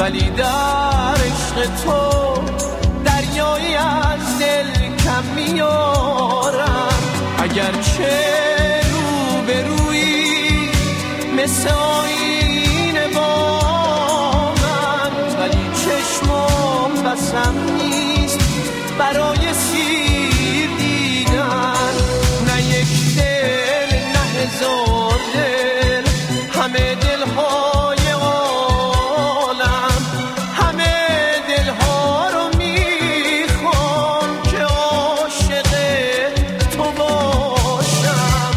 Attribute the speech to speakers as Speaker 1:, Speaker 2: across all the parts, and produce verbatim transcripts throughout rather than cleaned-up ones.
Speaker 1: ولی در عشق تو دریایی از دل کم میارم. اگر چه رو به روی مثل آینه با من، ولی چشمم بسم نیست برای سیر دیدن. نه یک دل نه هزار دل، همه دلهای عالم، همه دلها رو میخوام که عاشق تو باشم.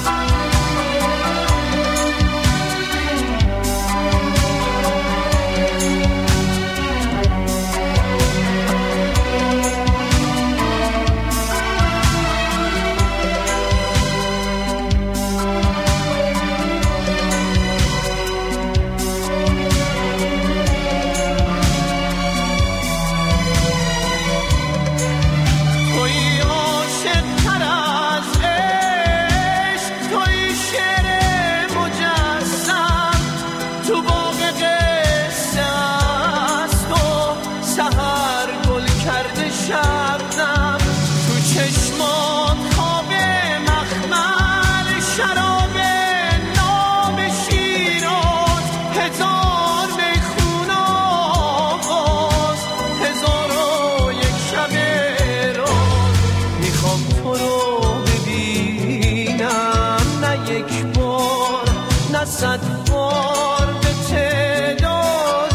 Speaker 1: صد بار به تعداد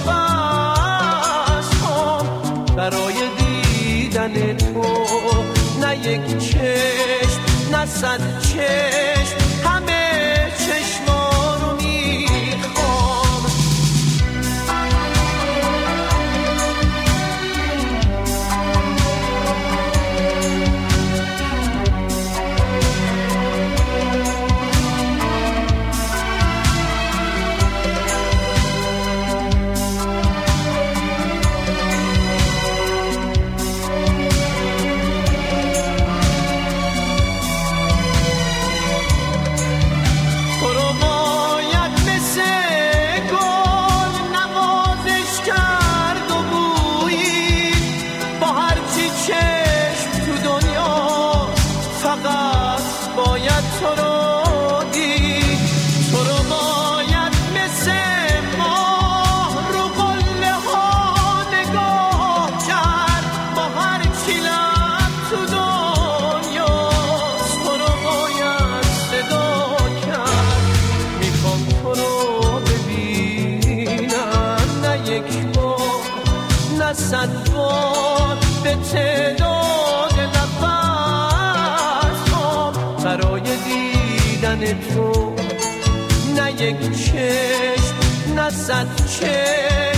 Speaker 1: نفس هم برای دیدن تو، نه یک چشم نه صد چشم، همه چشما رو میخوام. صد بار به تعداد نفسم برای دیدن تو، نه یک چشم نه صد چشم.